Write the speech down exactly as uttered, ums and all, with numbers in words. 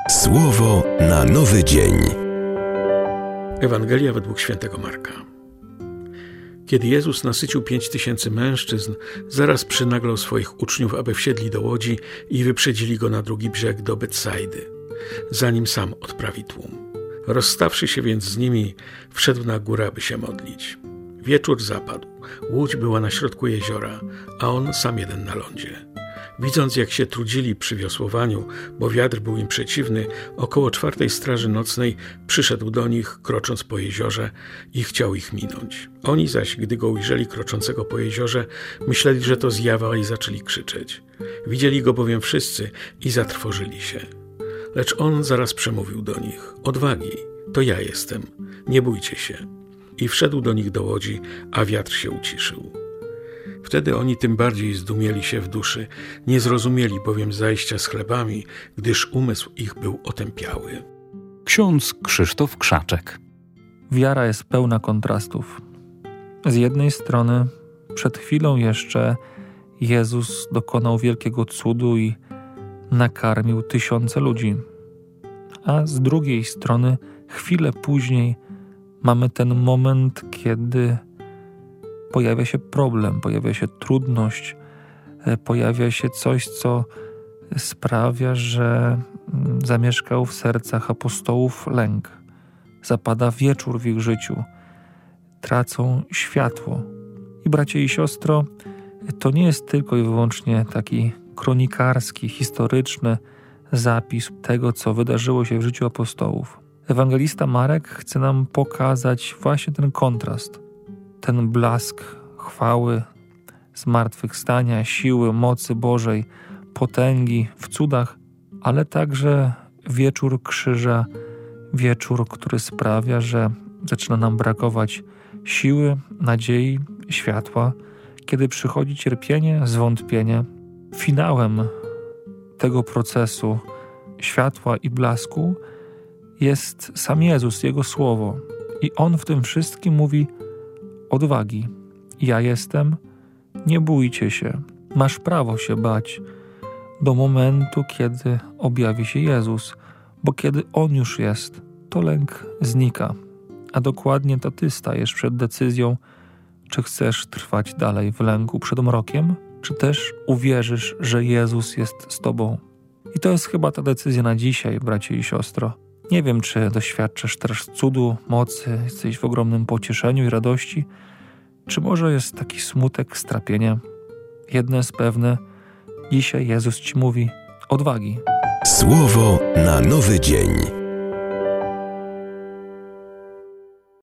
Słowo na nowy dzień. Ewangelia według świętego Marka. Kiedy Jezus nasycił pięć tysięcy mężczyzn, zaraz przynaglał swoich uczniów, aby wsiedli do łodzi i wyprzedzili go na drugi brzeg do Betsajdy, zanim sam odprawi tłum. Rozstawszy się więc z nimi, wszedł na górę, aby się modlić. Wieczór zapadł, łódź była na środku jeziora, a on sam jeden na lądzie. Widząc, jak się trudzili przy wiosłowaniu, bo wiatr był im przeciwny, około czwartej straży nocnej przyszedł do nich, krocząc po jeziorze, i chciał ich minąć. Oni zaś, gdy go ujrzeli kroczącego po jeziorze, myśleli, że to zjawa, i zaczęli krzyczeć. Widzieli go bowiem wszyscy i zatrwożyli się. Lecz on zaraz przemówił do nich: odwagi, to ja jestem, nie bójcie się. I wszedł do nich do łodzi, a wiatr się uciszył. Wtedy oni tym bardziej zdumieli się w duszy, nie zrozumieli bowiem zajścia z chlebami, gdyż umysł ich był otępiały. Ksiądz Krzysztof Krzaczek. Wiara jest pełna kontrastów. Z jednej strony przed chwilą jeszcze Jezus dokonał wielkiego cudu i nakarmił tysiące ludzi, a z drugiej strony chwilę później mamy ten moment, kiedy pojawia się problem, pojawia się trudność, pojawia się coś, co sprawia, że zamieszkał w sercach apostołów lęk. Zapada wieczór w ich życiu, tracą światło. I bracie i siostro, to nie jest tylko i wyłącznie taki kronikarski, historyczny zapis tego, co wydarzyło się w życiu apostołów. Ewangelista Marek chce nam pokazać właśnie ten kontrast, ten blask chwały, zmartwychwstania, siły, mocy Bożej, potęgi w cudach, ale także wieczór krzyża, wieczór, który sprawia, że zaczyna nam brakować siły, nadziei, światła, kiedy przychodzi cierpienie, zwątpienie. Finałem tego procesu światła i blasku jest sam Jezus, Jego Słowo. I On w tym wszystkim mówi: odwagi, ja jestem, nie bójcie się. Masz prawo się bać do momentu, kiedy objawi się Jezus, bo kiedy On już jest, to lęk znika. A dokładnie to ty stajesz przed decyzją, czy chcesz trwać dalej w lęku przed mrokiem, czy też uwierzysz, że Jezus jest z tobą. I to jest chyba ta decyzja na dzisiaj, bracie i siostro. Nie wiem, czy doświadczysz też cudu, mocy, jesteś w ogromnym pocieszeniu i radości, czy może jest taki smutek, strapienie. Jedno jest pewne, dzisiaj Jezus ci mówi: odwagi. Słowo na nowy dzień.